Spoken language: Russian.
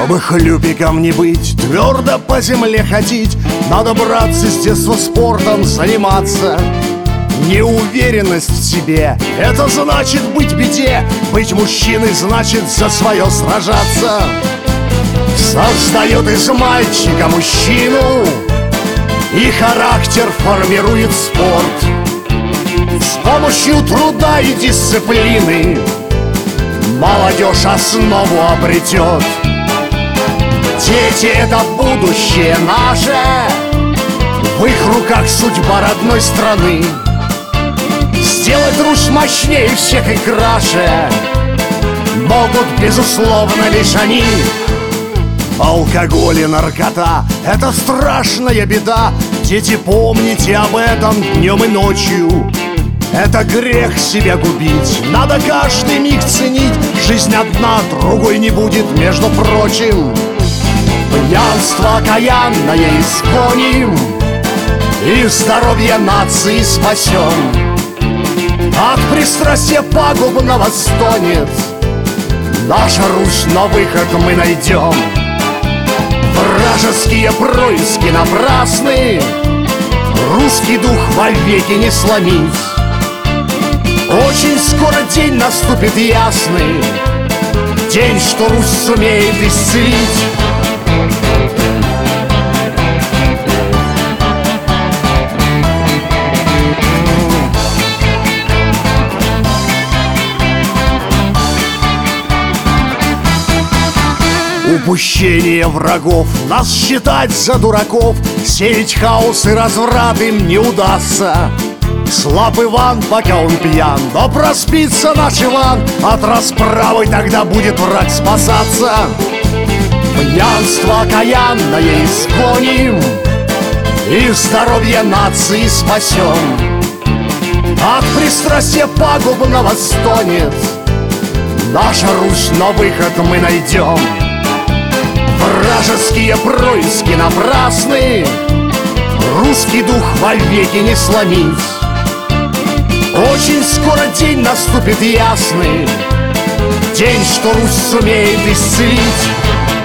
Чтобы хлюпиком не быть, твердо по земле ходить, надо, братцы, с детства спортом заниматься. Неуверенность в себе — это значит быть в беде. Быть мужчиной значит за свое сражаться. Создает из мальчика мужчину, и характер формирует спорт. С помощью труда и дисциплины молодежь основу обретет. Дети — это будущее наше, в их руках судьба родной страны. Сделать Русь мощнее всех и краше могут, безусловно, лишь они. Алкоголь и наркота — это страшная беда. Дети, помните об этом днем и ночью. Это грех себя губить, надо каждый миг ценить. Жизнь одна, другой не будет, между прочим. Пьянство окаянное изгоним, и здоровье нации спасем. От пристрастия пагубного стонет наша Русь, но выход мы найдем. Вражеские происки напрасны, русский дух вовеки не сломить. Очень скоро день наступит ясный, день, что Русь сумеет исцелить. Упущение врагов, нас считать за дураков, сеять хаос и разврат им не удастся. Слаб Иван, пока он пьян, но проспится наш Иван. От расправы тогда будет враг спасаться. Пьянство окаянное изгоним, и здоровье нации спасем. От пристрастия пагубного стонет наша Русь, но выход мы найдем. Вражеские происки напрасны, русский дух вовеки не сломить. Очень скоро день наступит ясный, день, что Русь сумеет исцелить.